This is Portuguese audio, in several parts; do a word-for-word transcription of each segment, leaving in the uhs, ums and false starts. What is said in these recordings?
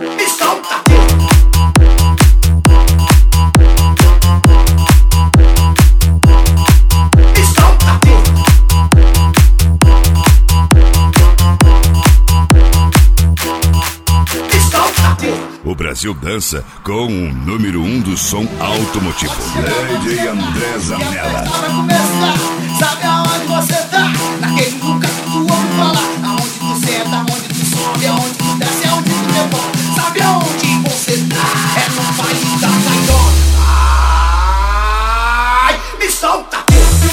Me solta. Me solta. Me solta. O Brasil dança com o número um do som automotivo, D J André Zanella. Pra começar, sabe aonde você tá? Naquele lugar que tu ouve falar. Aonde tu senta, aonde tu sobe, aonde tu desce, aonde tu rebola. Sabe aonde você tá? É no país da gaiola. Ai, me solta.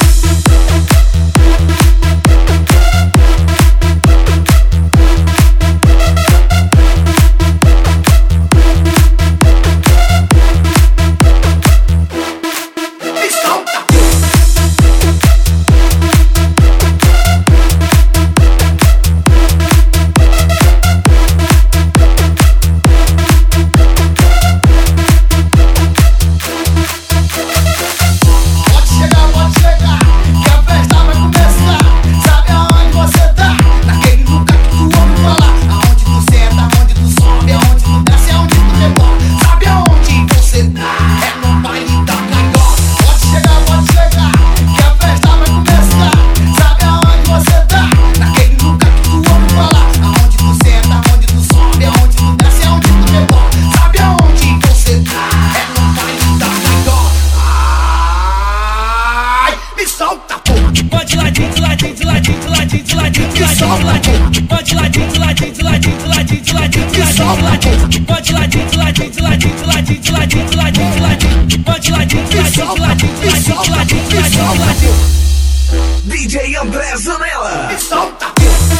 Pode ladinho, de ladinho, de ladinho, de ladinho, de ladinho, de ladinho, pode ladinho, de ladinho, de ladinho, de ladinho, de ladinho, de ladinho, pode ladinho, de ladinho, de ladinho, de ladinho, de ladinho, de ladinho, de ladinho, pode ladinho, de ladinho, de ladinho, de ladinho, de ladinho, de ladinho, de ladinho. D J André Zanella. Me solta.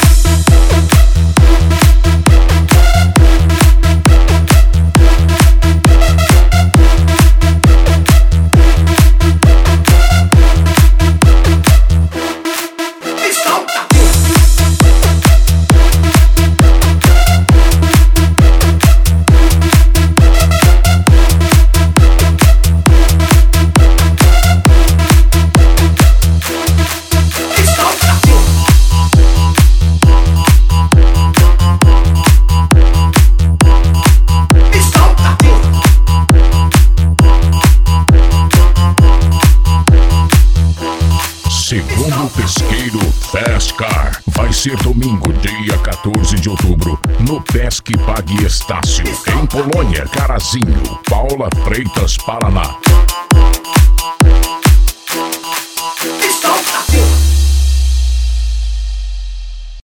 Segundo o pesqueiro Pescar, vai ser domingo, dia quatorze de outubro, no Pesque Pague Estácio, em Polônia, Carazinho, Paula Freitas, Paraná. Me solta.